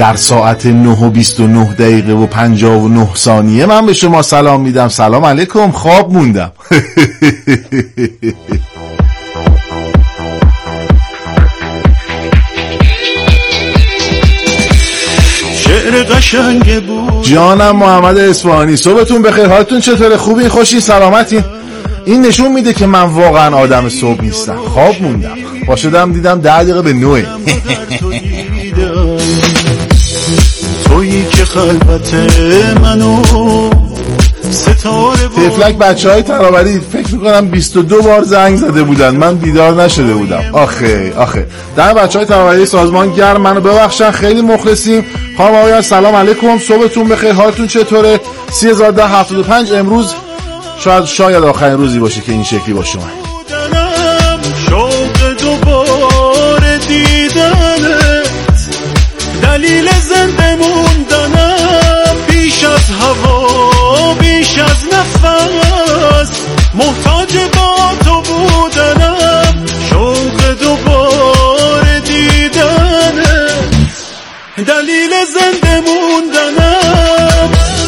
در ساعت 9:29:59 من به شما سلام میدم. سلام علیکم، خواب موندم. شعر قشنگ بود. جانم محمد اصفهانی، صبحتون بخیر، حالتون چطوره؟ خوبی؟ خوشی؟ سلامتی؟ این نشون میده که من واقعا آدم صبح نیستم، خواب موندم. پاشدم دیدم 10 دقیقه به 9. تویی که خلوت منو ستاره بود. تفلک بچهای ترابری فکر میکنم 22 بار زنگ زده بودن، من بیدار نشده بودم. آخه در بچهای ترابری سازمان گرم، منو ببخشن، خیلی مخلصیم. خانم آقایان سلام علیکم، صبحتون بخیر، حالتون چطوره؟ 30/10/75 امروز شاید آخرین روزی باشه که این شکلی باشه. من شوق دوباره دیدنت، دلیل زنده موندنم، بیش از هوا بیش از نفس، محتاج با تو بودنم. شوق دوباره دیدنت، دلیل زنده موندنم.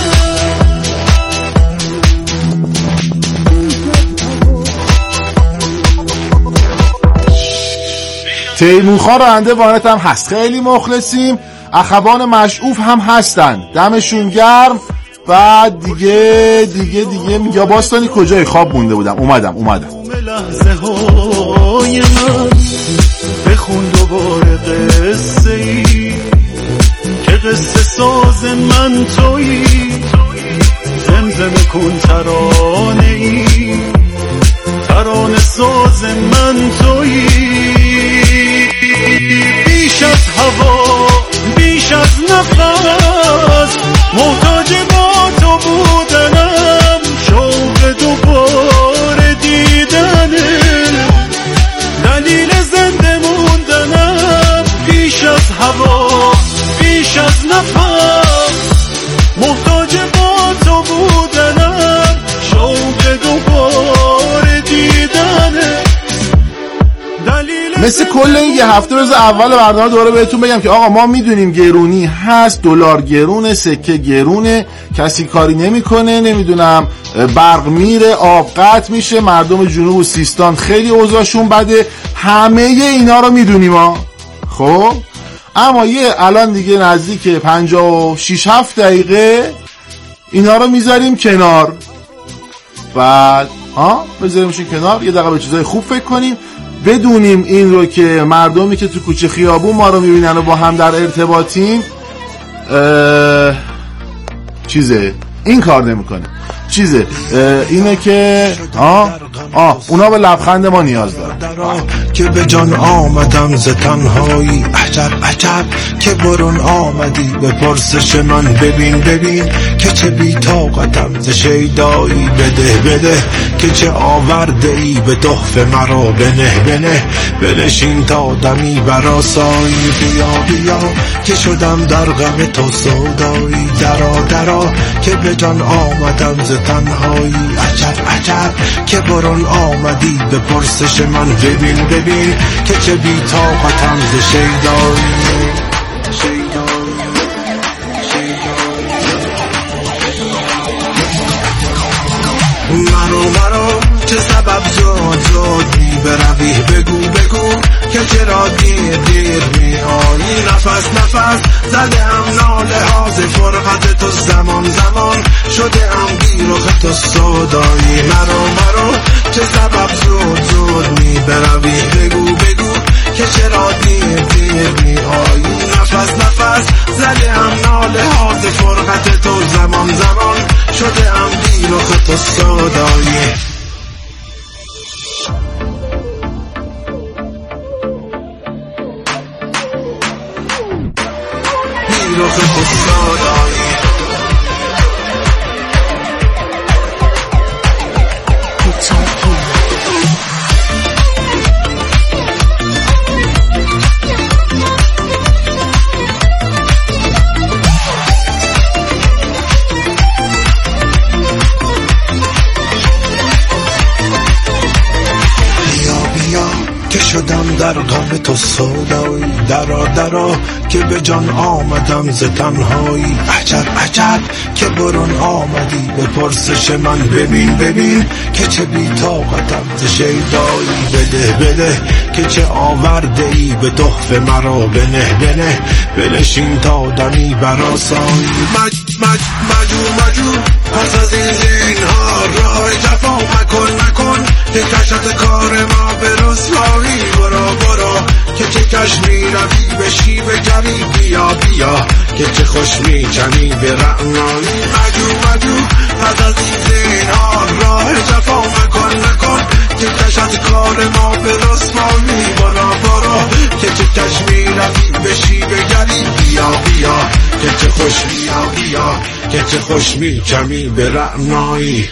تیمون خان راننده وانت هم هست، خیلی مخلصیم. اخوان مشعوف هم هستن، دمشون گرم. بعد دیگه میگه باستانی کجای خواب مونده بودم، اومدم. لحظه های من بخون دوباره قصه ای که قصه ساز من تویی، زمزمه کن ترانه ای، ترانه ساز من تویی. بیش از هوا بیش از نفس، محتاج با تو بودنم. شوق دوباره دیدنه، دلیل زنده موندنم. بیش از هوا بیش از نفس، محتاج با تو بودنم. شوق دوباره دیدنه، مثل کل این یه هفته روز اول برنامه دوباره بهتون بگم که آقا ما میدونیم گرونی هست، دلار گرونه، سکه گرونه، کسی کاری نمیکنه، نمیدونم برق میره، آب قطع میشه، مردم جنوب و سیستان خیلی اوضاعشون بده، همه اینا رو میدونیم ها. خب اما الان دیگه نزدیک 56-7 دقیقه اینا رو میذاریم کنار. بعد بذاریمشون کنار، یه دقیقه به چیزای خوب فکر کنیم، بدونیم این رو که مردمی که تو کوچه خیابون ما رو میبینن و با هم در ارتباطیم این کار نمیکنه. اینه که اونا به لبخند ما نیاز دارن. که به جان آمدم ز تنهایی، عجب که برون آمدی به پرسش من. ببین که چه بی طاقتم ز شیدایی. بده که چه آورده ای به تحفه مرا. بنشین تا دمی برآسایی. بیا که شدم در غم تو سودایی. درا که به جان آمدم ز تنهایی. عجب که برون آمدی به پرسش من. ببین که چه بی طاقتم ز شیدایی. مرو چه سبب زود می بروی. بگو که چرا دیر می آیی. نفس زده هم ناله ها ز فرقت تو. زمان شده هم گیر و خط و صدایی. مرو چه سبب زود می بروی. بگو که چرا دیر می آیی. نفس زده هم ناله ها ز فرقت تو. زمان شده هم گیر و خط و صدایی. گیر و خط و صدایی. شدم در غم رخ تو سودایی، درا درا که به جان آمدم ز تنهایی. عجب عجب که برون آمدی به پرسش من، ببین ببین که چه بی طاقتم ز شیدایی. بده بده که چه آورده ای به تحفه مرا، بنه بنه بنشین تا دمی برآسایی. مجو پس از این زینهار راه جفا مکن که کشت کار ما به رسوایی. برو که چه کش می روی بشی به گری، بیا که چه خوش می جمی به رعنایی. مجو پس از این زینهار راه جفا مکن که کشت کار ما به رسوایی. برو که چه کش می روی بشی به گری، بیا که چه خوش بیا که چه خوش می جمی به رعنایی.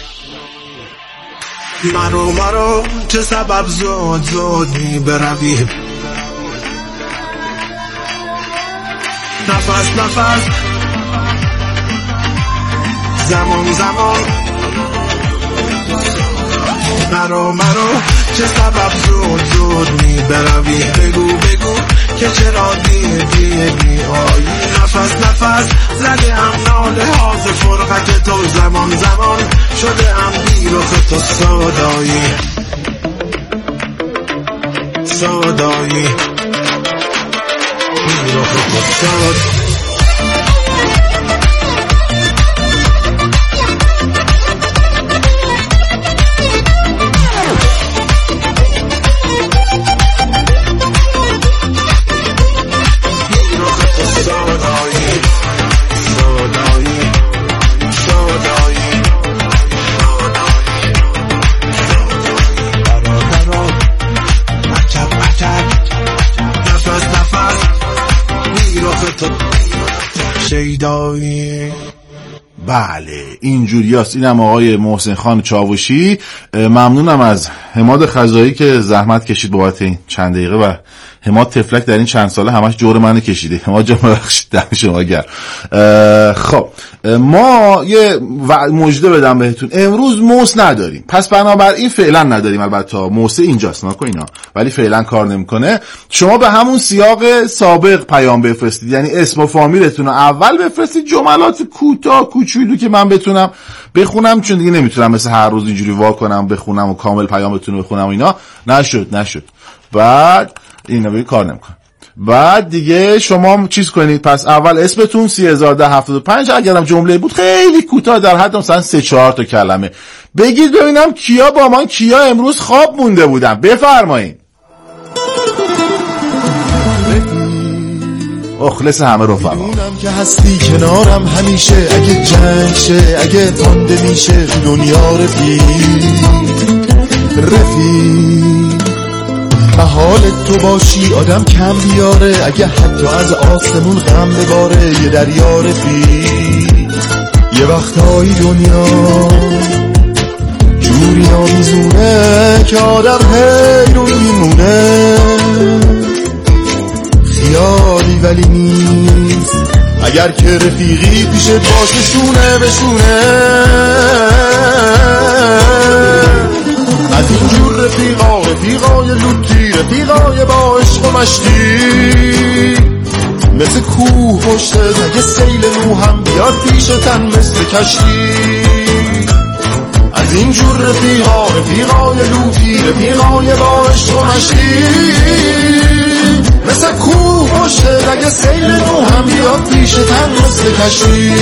مرو چه سبب زود می بروی، نفس زمان مرو چه سبب زود می بروی. بگو که چرا دیر می آیی. نفس زده ام ناله ها ز فرقت تو، زمان شده ام بی رخ تو سودایی. بی رخ تو سودایی. بله اینجوری است. اینم آقای محسن خان چاوشی. ممنونم از حماد خزایی که زحمت کشید بابت این چند دقیقه و حماد تفلک در این چند ساله همش جور منو کشیده. حماد جان ببخشید، دم شما گرم. خب ما یه مژده بدم بهتون، امروز موس نداریم، پس بنابراین فعلا نداریم. البته موس اینجاست ناکو اینا، ولی فعلا کار نمیکنه. شما به همون سیاق سابق پیام بفرستید، یعنی اسم و فامیلتون رو اول بفرستید، جملات کوتاه کوچولو که من بتونم بخونم، چون دیگه نمیتونم مثل هر روز اینجوری وا کنم بخونم و کامل پیامتون رو بخونم و اینا. نشد. بعد اینا کار نمیکنه. بعد دیگه شما چیز کنید، پس اول اسمتون 301075، اگرم جمله بود خیلی کوتاه در حد مثلا 3-4 تا کلمه بگید ببینم کیا با من کیا امروز خواب مونده بودن. بفرمایید. اخلص همه رفقا. میدونم که هستی کنارم همیشه، اگه جنگ شه اگه تانده میشه تو دنیا رفیق به حال تو باشی آدم کم بیاره، اگه حتی از آسمون غم بباره یه دریا رفیق. یه وقتایی دنیا جوری آمیزونه که آدم حیرون میمونه، خیالی ولی نیست اگر که رفیقی پیشت باشه شونه بشونه. از اینجور رفیقای لوتی، رفیقای با عشق و مشتی، مثل کوه پشت اگه سیل نو هم بیاد پیشتن مثل کشتی. از اینجور رفیقای لوتی، رفیقای با عشق و مشتی، مثل کوه پشت اگه سیل نو هم بیاد پیشتن مثل کشتی.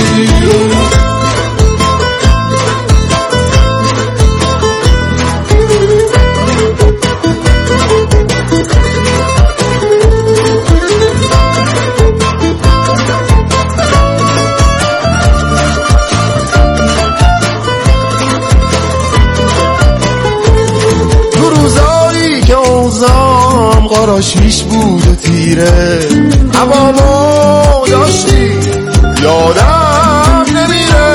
قراشیش بود و تیره، عوامو داشتی یادم نمیره.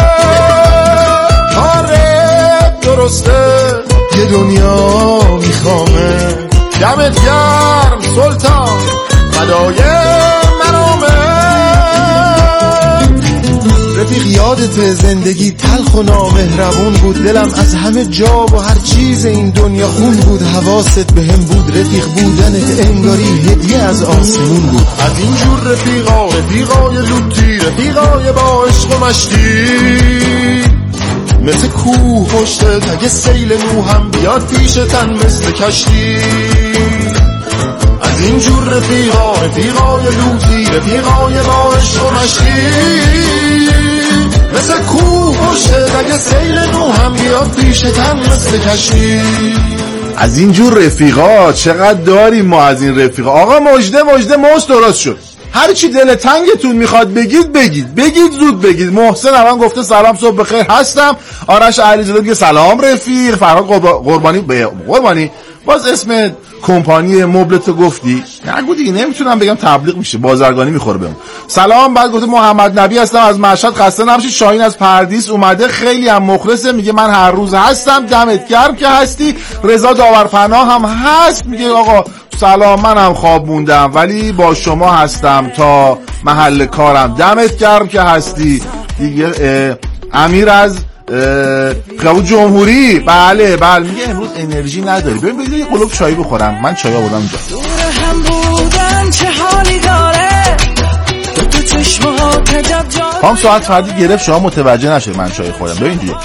کاره درسته یه دنیا میخوامه، دمت گرم سلطان فدای منامه. رفیق یادت زندگی تلخ و نامهربون بود، دلم از همه جا و هر چیز این دنیا خون بود، حواست به هم بود، رفیق بودنت انگاری هدیه از آسمون بود. از اینجور رفیقای لوتی، رفیقای با عشق و مشتی، مثل کوه پشتت اگه سیل نو هم بیاد پیشتن مثل کشتی. از اینجور رفیقای لوتی، رفیقای با عشق و مشتی، مثل کوه پشتت اگه سیل نو هم بیاد پیشتن مثل کشتی. از اینجور رفیقا چقدر داریم ما. از این رفیقا آقا مجده موز درست شد، هر چی دل تنگتون میخواد بگید زود بگید. محسن اول گفته سلام صبح بخیر هستم. آرش علیزاده میگه سلام رفیق. فرهاد قربانی باز اسم کمپانی مبلتو گفتی؟ نگو دیگه، نمیتونم بگم تبلیغ میشه، بازرگانی میخوره بهم. سلام. بعد گفته محمد نبی هستم از مشهد، خسته نباشید. شاهین از پردیس اومده، خیلی هم مخلصه، میگه من هر روز هستم، دمت گرم که هستی. رضا داورپناه هم هست، میگه آقا سلام، منم خواب موندم ولی با شما هستم تا محل کارم، دمت گرم که هستی دیگه. امیر از خیابون جمهوری، بله میگه امروز انرژی نداری. ببین یه قلوب چای بخورم، من چای آوردم اینجا. دور هم بودن چه حالی داره، تو چشمات عجب جا. هم ساعت فردی گرفت شما متوجه نشه من چای خوردم. ببین دیگه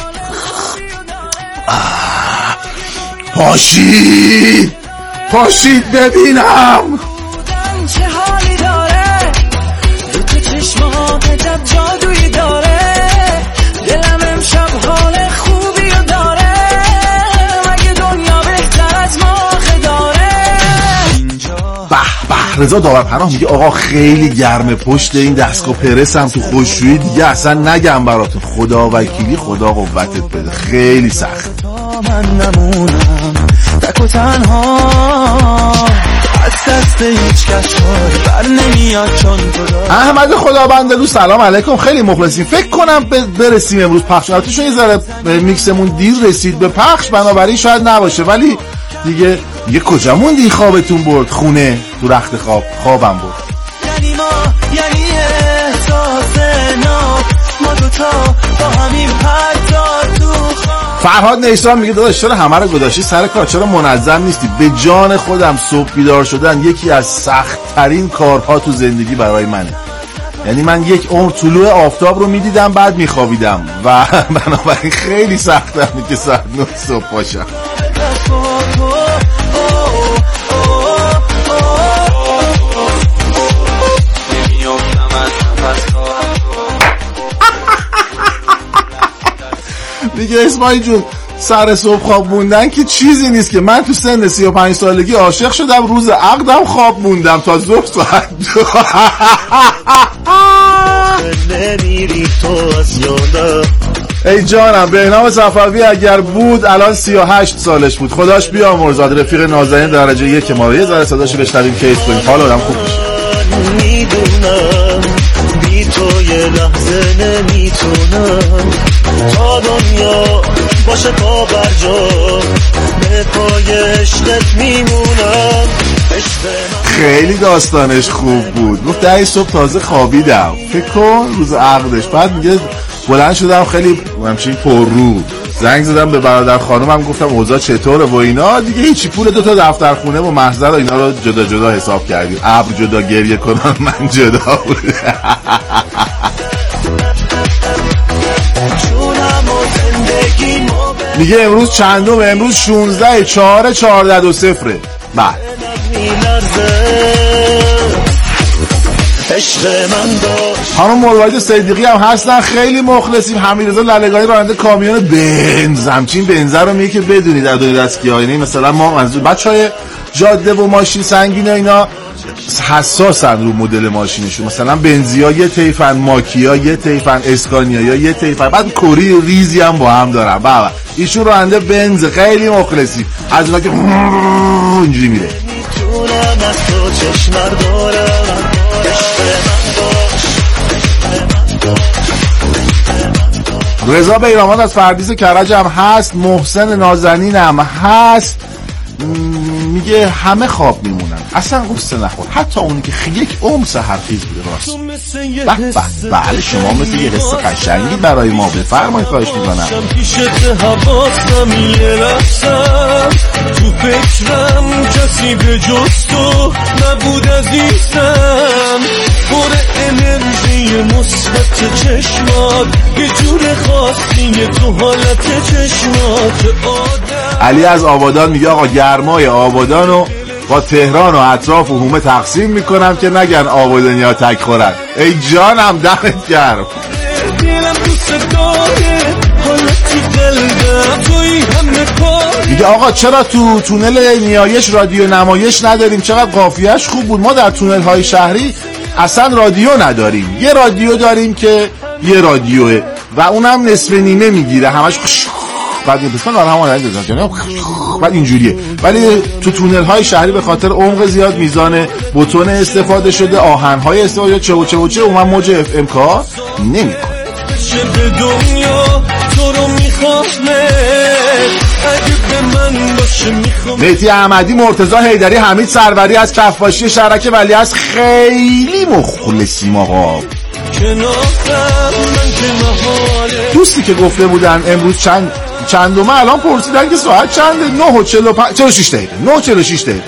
پاشید ببینم چه حالی داره، تو چشمات عجب جادویی داره، دلم امشب حال خوبی رو داره، مگه دنیا بهتر از ما داره. به رضا داورپناه میگه آقا خیلی گرمه پشت این دستگاه پرسم تو خوشویی دیگه اصلا نگم براتون، خدا وکیلی خدا قوتت بده، خیلی سخت. من نمونم تک و تنها، از دست هیچ کس بر نمیاد چون تو داری. احمد خدابنده سلام علیکم، خیلی مخلصیم. فکر کنم برسیم امروز پخش، البته یه ذره میکسمون دیر رسید به پخش، بنابراین شاید نباشه، ولی دیگه کجا موندی خوابتون برد؟ خونه تو رخت خوابم برد. یعنی احساس ما دوتا با همین پرد تو فرهاد نیسان میگه داداش چرا همه رو گذاشتی سر کار، چرا منظم نیستی؟ به جان خودم صبح بیدار شدن یکی از سخت ترین کارها تو زندگی برای منه. یعنی من یک عمر طلوع آفتاب رو میدیدم بعد میخوابیدم و بنابراین خیلی سختم که ساعت 9 صبح باشم. دیگه اسماعیل جون سر صبح خواب موندن که چیزی نیست که من تو سن 35 سالگی عاشق شدم، روز عقدم خواب موندم تا ظهر ساعت 2. ای جانم بهنام صفوی اگر بود الان 38 سالش بود، خداش بیامرزاد. رفیق نازنین درجه 1 ما رو یه ذره صداشو بشنویم کیف کنیم، حالا آدم خوب میشه. میدونم بی تو یه لحظه نمیتونم، تا دنیا باشه پا بر جا به پای عشقت میمونم. خیلی داستانش خوب بود. گفت 10 صبح تازه خوابیدم، فکر کن روز عقدش. بعد میگه بلند شدم خیلی همچین پر رو زنگ زدم به برادر خانومم، گفتم اوضاع چطوره و اینا دیگه. هیچی، پول 2 تا دفترخونه و محضر و اینا رو جدا جدا حساب کردیم. ابر جدا گریه کنن، من جدا بود. میگه امروز چندم؟ امروز 16/4/1420. بعد خانم مروارید صدیقی هم هستن، خیلی مخلصیم. حمیدرضا لاله‌گانی راننده کامیون بنز، همچین بنز رو میگه که بدونید در دنیا دستگیری مثلا ما منظور بچهای جاده و ماشین سنگین اینا حساسن رو مدل ماشینشون. مثلا بنزیا یه طیفن، ماکیا یه طیفن، اسکانیا یه طیفن، بعد کوری ریزی هم با هم دارن. بابا ایشون راننده بنز، خیلی مخلصی از اونها که اینجوری میره. رضا بیراماد از فردیس کرج هم هست، محسن نازنین هم هست، میگه همه خواب میمونن، اصلا قصه نخور، حتی اونی که یک عمر سحرخیز بوده. راست بله شما مثل یه حس قشنگی برای ما، بفرمایید، خواهش میکنم. تو فکرم کسی به جز تو نبود عزیزم، پر انرژی مثبت چشمات، یه جور خاصیه تو حالت چشمات آدم. علی از آبادان میگه آقا گرمای آبادانو با تهران و اطراف و هومه تقسیم میکنم که نگن آبادانی ها تک خورن. ای جانم دمت گرم. میگه آقا چرا تو تونل نیایش رادیو نمایش نداریم؟ چقدر قافیه‌اش خوب بود. ما در تونل های شهری اصلا رادیو نداریم، یه رادیو داریم که یه رادیوه و اونم نصف نیمه میگیره، همش بعد بسیار بعد اینجوریه. ولی تو تونل های شهری به خاطر عمق زیاد میزان بتون استفاده شده، آهن های استفاده چه اون موج اف ام کار نمیکنه. مهدی احمدی، مرتضی حیدری، حمید سروری از کفاشی شرک ولیعصر خیلی مخلصیم آقا. دوستی که گفته بودن امروز چندومه الان پرسیدن که ساعت چنده؟ 9:46 دقیقه. 9:46 دقیقه.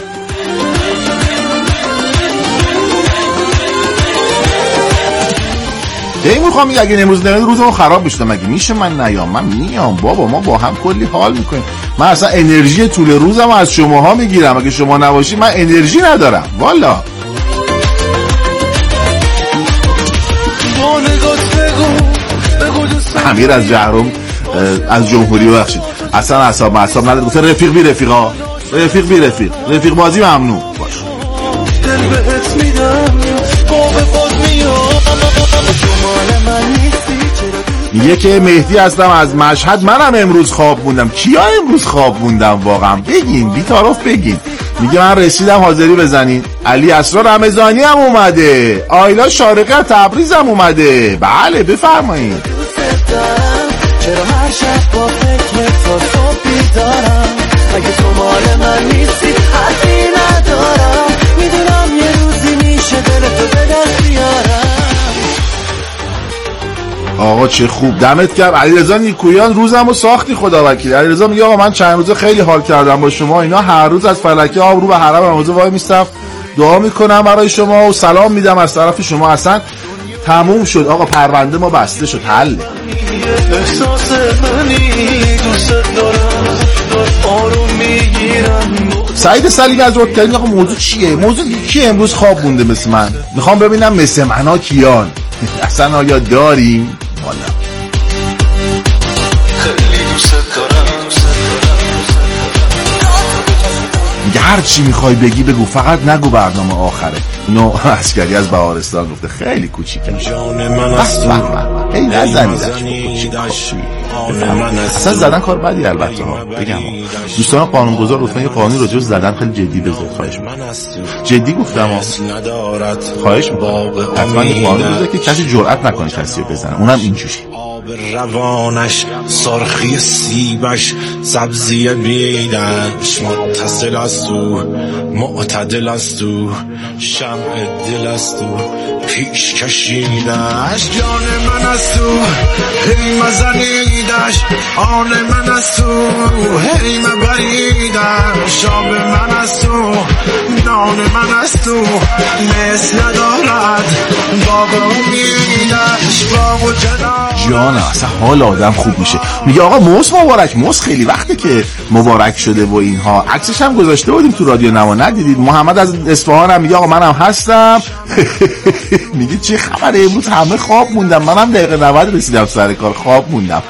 این میخوام میگه اگه امروز نمیاد روزمون خراب بشه. مگه میشه من نیام؟ من میام بابا، ما با هم کلی حال میکنیم. من اصلا انرژی طول روزم از شماها میگیرم، اگه شما نباشی من انرژی ندارم والا. امیر از جهرم از جمهوری بخشید اصلا اعصاب نداره، گفته رفیق بی رفیقا، رفیق بی رفیق بازی ممنوع باش. میگه که مهدی هستم از مشهد، منم امروز خواب موندم. کیا امروز خواب موندم واقعا؟ بگین بی‌طرف بگین. میگه من رسیدم حاضری بزنین. علی اسرار رمضانی هم اومده، آیلا شارقی از تبریز هم اومده. بله بفرمایید. چرا هر شب با فکر تو صبح بیدارم، اگه تو مال من نیستی حرفی ندارم، میدونم یه روزی میشه دل تو به دست بیارم. آقا چه خوب، دمت گرم. علیرضا نیکویان روزمو ساختی خدا وکیل. علیرضا میگه آقا من چند روزه خیلی حال کردم با شما اینا، هر روز از فلکه آب رو به حرم رمضان وای میستم دعا میکنم برای شما و سلام میدم از طرف شما. اصلا تموم شد آقا، پرونده ما بسته شد، حل. احساس منی دوست دارم آروم میگیرم. سعید سلیمی از رودکردین آقا موضوع چیه؟ موضوع کی امروز خواب مونده مثل من؟ میخوام ببینم مثل منا کیان. اصلا آیا داریم؟ والا خیلی دوست دارم. هر چی میخوای بگی بگو، فقط نگو برنامه آخره. نو عسکری از بهارستان گفته خیلی کوچیکه. جان من است خیلی نزنیدش. اصلا زدن کار بدی البته ها بگم. دوستان قانونگذار لطفا یه قانونی راجع به زدن خیلی جدی بذارید، خواهش می‌کنم. جدی گفتم ها، خواهش می‌کنم حتما یه قانون بذارید که کسی جرئت نکنه کسی رو بزنه، اونم اینجوری. روانش سرخی سیبش سبزی بیدش متصل است و معتدل است و شمع دل است و پیش کشیدش. جان من است و هی مزنیدش، آن من است و هی مبریدش. شام من است و نان من است و مثل ندارد باغ امیدش. باغ و جان اصلا حال آدم خوب میشه. میگه آقا موس مبارک. موس خیلی وقته که مبارک شده و اینها، عکسش هم گذاشته بودیم تو رادیو نما، ندیدید؟ محمد از اصفهان هم میگه آقا منم هستم. میگه چه خبره امروز همه خواب موندم، منم دقیقه 90 رسیدم سر کار خواب موندم.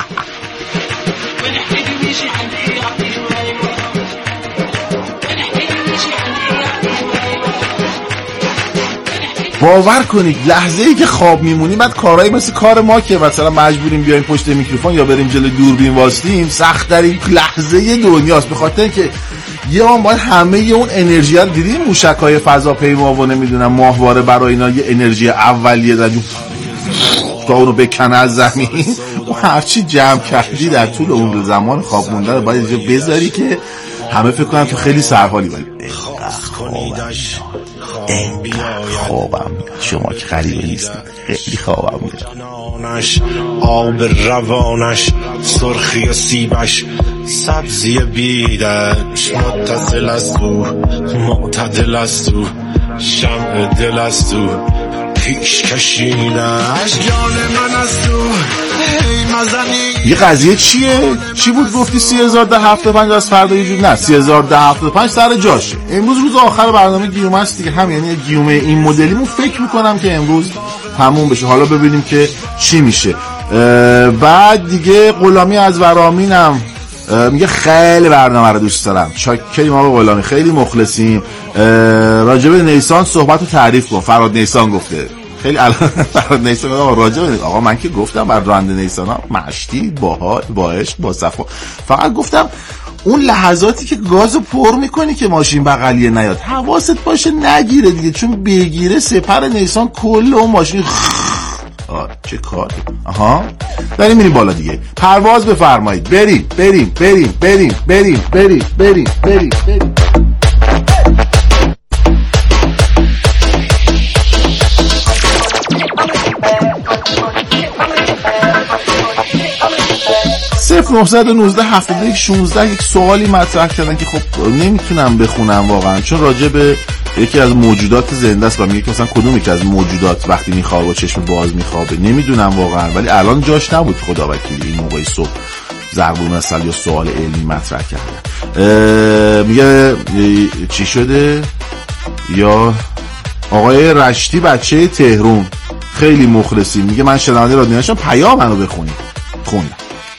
باور کنید لحظه ای که خواب میمونیم بعد کارهایی مثل کار ما که مثلا مجبوریم بیایم پشت میکروفون یا بریم جلوی دوربین واسطیم، سخت‌ترین لحظه دنیاست. به خاطر اینکه یه آن باید همه اون انرژی رو دیدیم موشک‌های فضاپیما و نمیدونم ماهواره برای اینا یه انرژی اولیه دادن تا اونو بکنه از زمین و هرچی جمع کردی در طول اون زمان خواب موندن باید اینجا بذاری که همه فکر کنن تو خیلی سرحالی، ولی خوابم شما که غریبه نیستید، خیلی خوابم میاد. آب روانش، سرخی سیبش، سبزی بیدش، متصل است او، معتدل است او، شمع دل است او، پیش کشیدش جان من است او. یه قضیه چی بود گفتی 3075 از فردا یه جور؟ نه 3075 سر جاشه. امروز روز آخر برنامه گیومه است دیگه، هم یعنی گیومه این مدلیمون فکر میکنم که امروز تموم بشه. حالا ببینیم که چی میشه. بعد دیگه غلامی از ورامینم میگه خیلی برنامه رو دوست دارم، چاکریم آقا غلامی، خیلی مخلصیم. راجب نیسان صحبت رو تعریف کن. فراد نیسان گفته خیلی فراد نیسان آقا من که گفتم بر راننده نیسان ها مشتی باحال با عشق با صفا، فقط گفتم اون لحظاتی که گازو پر میکنی که ماشین بغلیه نیاد حواست باشه نگیره دیگه، چون بگیره سپر نیسان کل اون ماشین چه کار. آها داریم میریم بالا دیگه، پرواز بفرمایید، بریم. صرف 919 71 16 یک سوالی مطرح کردن که خب نمیتونم بخونم واقعا، چون راجع به یکی از موجودات زنده است و میگه که مثلا کدوم یکی از موجودات وقتی میخوابه با چشم باز میخوابه، نمیدونم واقعا، ولی الان جاش نبود خدا وکیلی این موقع صبح ضربون مثل یا سوال علمی مطرح کردن. میگه چی شده؟ یا آقای رشتی بچه تهران خیلی مخلصی، میگه من شنونده رادیو نشم، پیام منو بخونید. خوندم.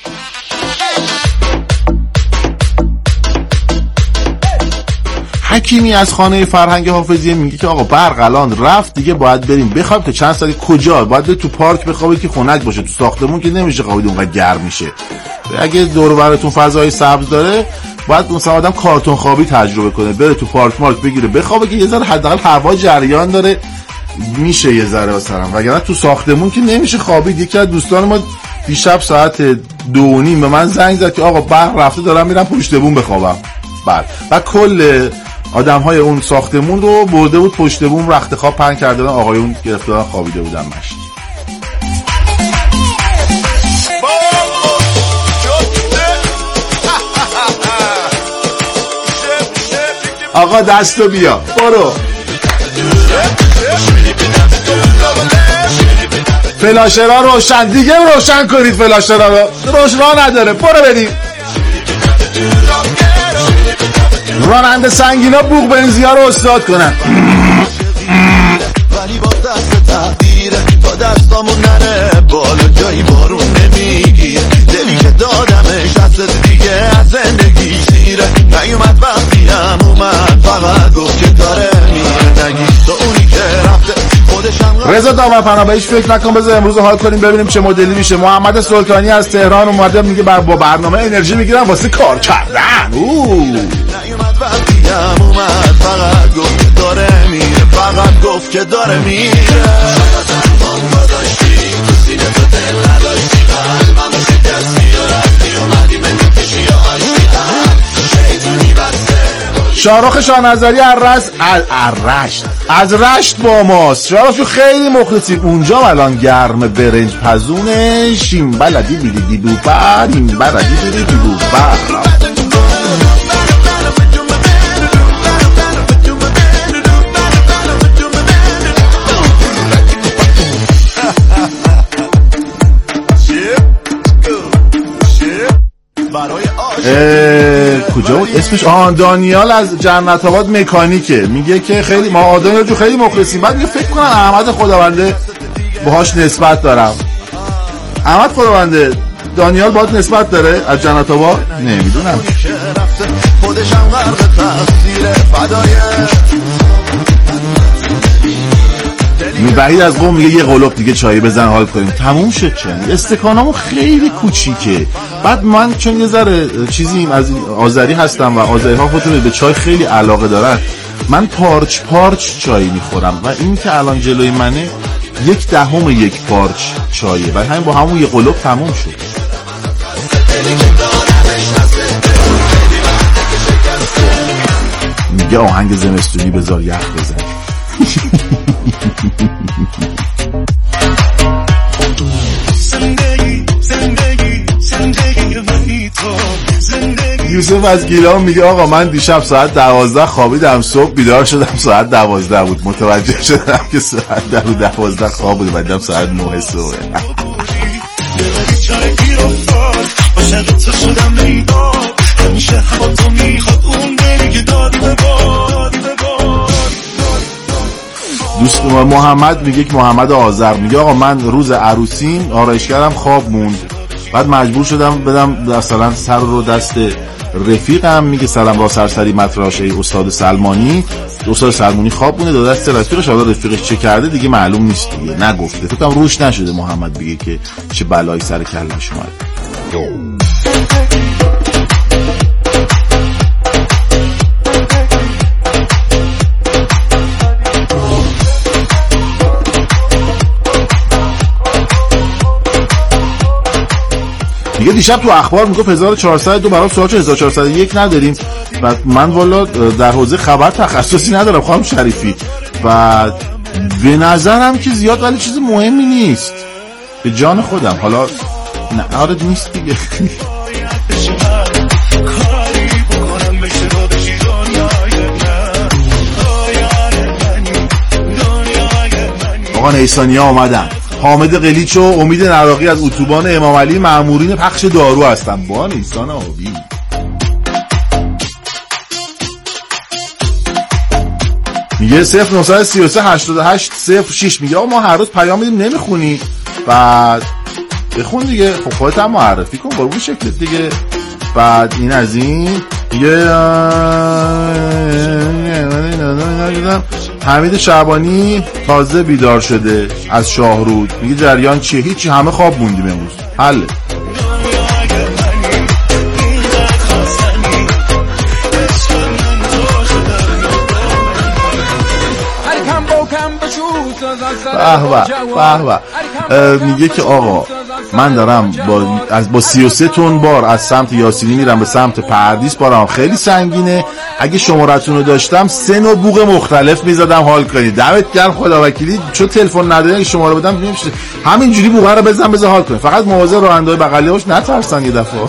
حکیمی از خانه فرهنگ حافظیه میگه که آقا برق الان رفت دیگه، باید بریم بخواب تا چند ساعت. کجا؟ باید برید تو پارک بخوابید که خنک باشه، تو ساختمون که نمیشه خوابید اونقدر گرم میشه. اگه دور و برتون فضای سبز داره باید مثلا آدم کارتون خوابی تجربه کنه، بره تو پارک مارک بگیره بخوابه که یه ذره حداقل هوا جریان داره میشه یه ذره واسرم، وگرنه تو ساختمون که نمیشه خوابید. یکی از دوستان ما دیشب ساعت 2:30 به من زنگ زد که آقا برق رفته دارم میرم پشت بوم بخوابم. بعد کل آدم‌های اون ساختمون رو برده بود پشت بوم، رخت خواب پهن کرده بودن، آقایون گرفتار خوابیده بودن مشت. آقا دستو بیا برو. فلاشرها روشن دیگه، روشن کنید فلاشرها رو، روشن نداره، برو بریم. راننده سنگینا بوق بنزیا رو استاد کنن. ولی با دست تقدیره تا دستامون نره بالا، جایی بارون نمیگیره، دلی که دادمش دست دیگه از زندگی سیره، نیومد وقتی هم اومد فقط گفت که داره میره، نگید تو اونی که رفته خودشم. رضا داورپنا بهش فکر نکن، بذار امروز حال کنیم ببینیم چه مدلی میشه. محمد سلطانی از تهران اومده میگه با برنامه انرژی میگیرم واسه کار کردن. نیومد وقتی هم اومد فقط گفت که داره میره، فقط گفت که داره میره. شاهرخ شاهنظری از رشت با ماست. شاهرخ خیلی مخلصیم اونجا، الان گرم برنج پزونش، این بلدی بیدی دوبر، این بلدی بیدی دوبر. کجا بود اسمش؟ دانیال از جنت آباد مکانیکه، میگه که خیلی ما آدم جو خیلی مخلصیم. بعد فکر کنم احمد خداونده باهاش نسبت دارم. احمد خداونده دانیال باهات نسبت داره از جنت آباد؟ نمیدونم. خودشم غرق تقصیر فدایه بعید از قوم میگه یه قلوب دیگه چای بزن حال کنیم. تموم شد. چند استکانامو خیلی کوچیکه. بعد من چون یه ذره چیزیم از آذری هستم و آذری ها خودتون به چای خیلی علاقه دارن، من پارچ چای میخورم و این که الان جلوی منه 1/10 یک پارچ چایه و همین با همون یه قلوب تموم شد. میگه آهنگ زمستونی بذار یخ بزن. یوسف از گیلان میگه آقا من دیشب ساعت 12 خوابیدم، صبح بیدار شدم ساعت 12 بود، متوجه شدم که ساعت 12 خواب بود، بعدم ساعت 9 صبح. دوست محمد میگه که محمد آذر میگه آقا من روز عروسیم آرایشگرم خواب موند، بعد مجبور شدم بدم مثلا سر رو دست رفیقم، میگه سلام را سرسری متراش ای استاد سلمانی. استاد سلمانی خواب بونه داده دست رفیقش، حالا رفیقش چه کرده دیگه معلوم نیست دیگه، نگفته، فکر کنم روش نشده محمد بگه که چه بلایی سر کلش اومد. میگه دیشب تو اخبار میگفت 1402 برای سوال 1401 نداریم و من والا در حوزه خبر تخصصی ندارم خانم شریفی و به نظرم که زیاد ولی چیز مهمی نیست به جان خودم. حالا نه آره نیست دیگه. آقا نیسانیا آمدن. حامد قلیچ و امید نراقی از اتوبان امام علی مأمورین پخش دارو هستن با نیسان آبی. میگه 09338806 میگه آقا ما هر روز پیام میدیم نمیخونی، بعد بخون دیگه، خب خودت هم معرفی کن قربون شکلت دیگه. بعد این از این دیگه حمید شعبانی تازه بیدار شده از شاهرود، میگه جریان چیه؟ هیچی، همه خواب موندیم امروز، حله. میگه که آقا من دارم با 33 تن بار از سمت یاسینی میرم به سمت پردیس، بارم خیلی سنگینه، اگه شمارتون رو داشتم 3 نوع بوق مختلف میزدم حال کنید. دمت گرم خدا وکیلی، چون تلفن نداری اگه شماره بدم نمیشه همینجوری بوق رو بزن حال کنید. فقط مواظب راننده‌های بغلی باش نترسن یه دفعه.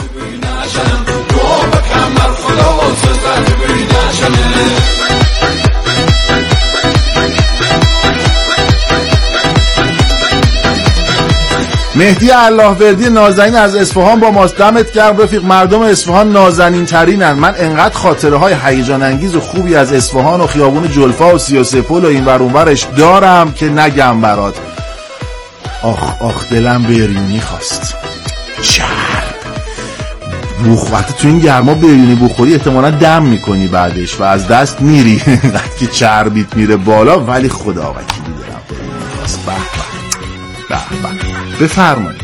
مهدی اللهوردی نازنین از اصفهان با ماست. دمت گرم رفیق، مردم اصفهان نازنین ترینن. من انقدر خاطره های هیجان انگیز و خوبی از اصفهان و خیابون جلفا و سیاسپول و این ور اون ورش دارم که نگم برات. آخ دلم بریونی خواست. وقتی تو این گرما بریونی بخوری احتمالا دم میکنی بعدش و از دست میری وقتی چربیت میره بالا، ولی خدا وکیلی دلم بریونی خواست. بفرمایید.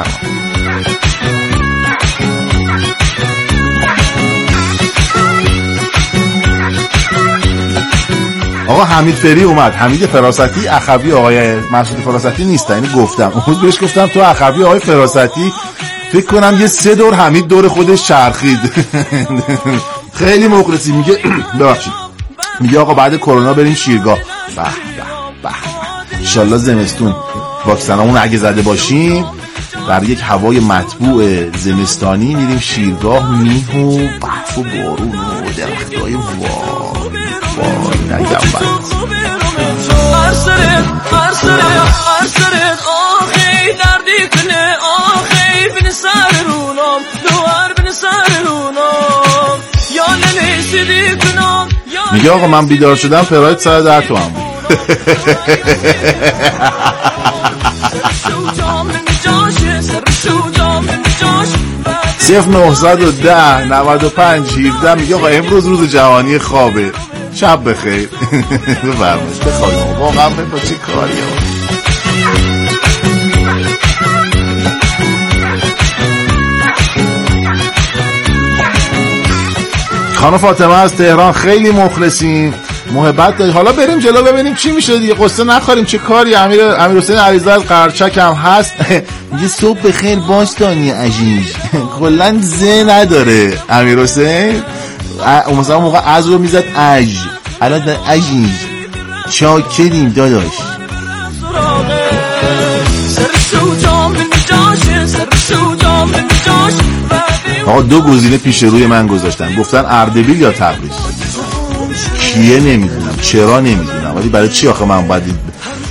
آقا حمید فری اومد. حمید فراستی اخوی آقای مسعود فراستی نیست، اینو گفتم اون بهش گفتم تو اخوی آقای فراستی، فکر کنم یه 3 دور حمید دور خودش چرخید. خیلی مخلصی. میگه ببخشید، میگه آقا بعد کرونا بریم شیرگاه. به انشالله زمستون واکسنامون اگه زده باشیم برای یک هوای مطبوع زمستانی میریم شیرگاه، میه و برف و بارون و درختای وای نگم برد. میگه آقا من بیدار شدم فرایت سر در تو هم بود. 0910 95 17 میگه آقا امروز روز جهانی خوابه، شب بخیر. بفرمایید بخواید واقعا با چه کاری خانم فاطمه از تهران خیلی مخلصیم، محبت دارید. حالا بریم جلو ببینیم چی میشه دیگه، قصه نخوریم. چه کاری. امیر حسین علیزاده از قرچک هم هست. میگه صبح بخیر باستانی عزیز. کلا ز نداره امیر حسین، مثلا موقع از رو میزد اج، الان اجیز چاکریم داداش. آقا 2 گزینه پیش روی من گذاشتن، گفتن اردبیل یا تبریز. کیه نمیدونم، چرا نمیدونم، ولی برای چی آخه من باید